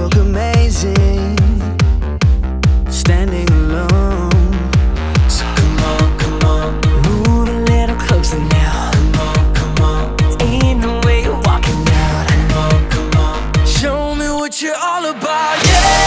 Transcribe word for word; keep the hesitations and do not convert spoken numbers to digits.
look amazing, standing alone. So come on, come on, move a little closer now. Come on, come on, ain't no way you're walking out. Come on, come on, show me what you're all about, yeah.